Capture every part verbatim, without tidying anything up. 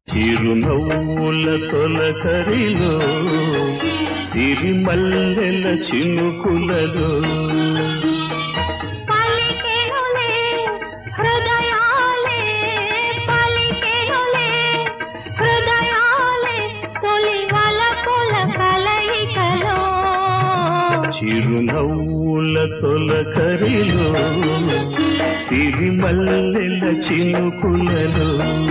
చిరునవ్వుల తొలకరిలో సిరిమల్లెల చినుకులలో పలికెనులే హృదయాలే పలికెనులే హృదయాలే తొలి వలపుల కలయికలో చిరునవ్వుల తొలకరిలో సిరిమల్లెల చినుకులలో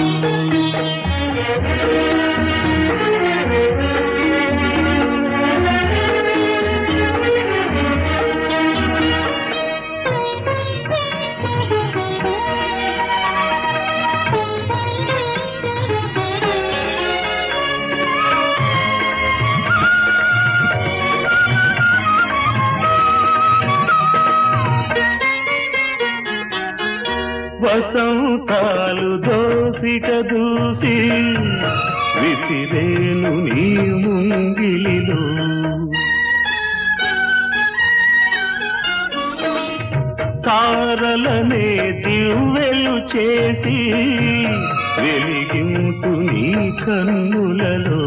వసంతాలు దోసిక దూసి విసిరేను నీ ముంగిలిలో తారలనే దివ్వెలు చేసి వెలిగింటు నీ కన్నులలో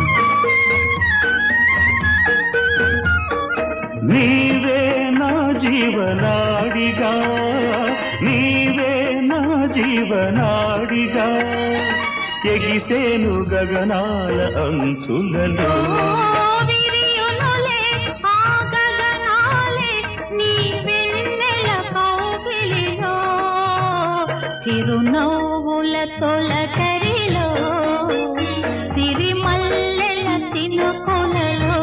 నీవే నా జీవనాడిగా నీవే నా జీవనాడిగా ఎగిసేను గగనాల అంచులలో విరియునులే ఆ గగనాలే నీ వెన్నెల కౌగిలిలో చిరునవ్వుల తొలకరిలో సిరిమల్లెల చినుకులలో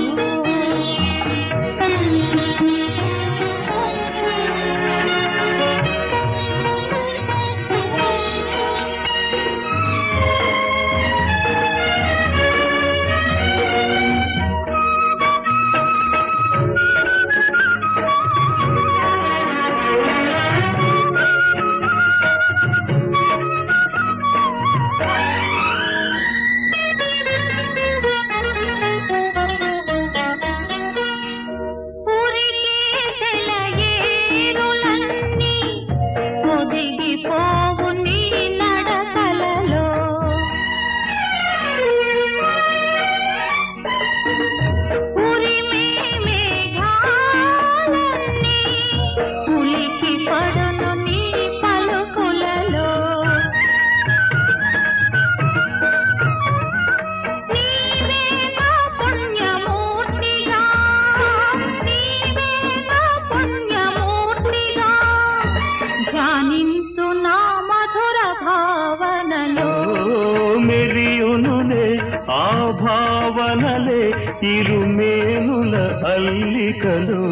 మెరియునులే ఆ భావనలే ఇరుమేనుల అల్లికలో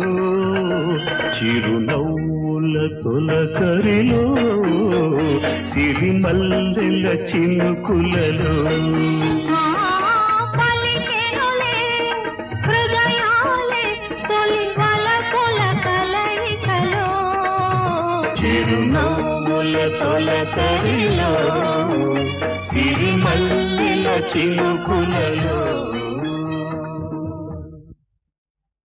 చిరునవ్వుల తొలకరిలో సిరిమల్లెల చినుకులలో పలికెనులే హృదయాలే తొలి వలపుల కలయికలో చిరునవ్వుల తొలకరిలో సిరిమల్లెల చినుకులలో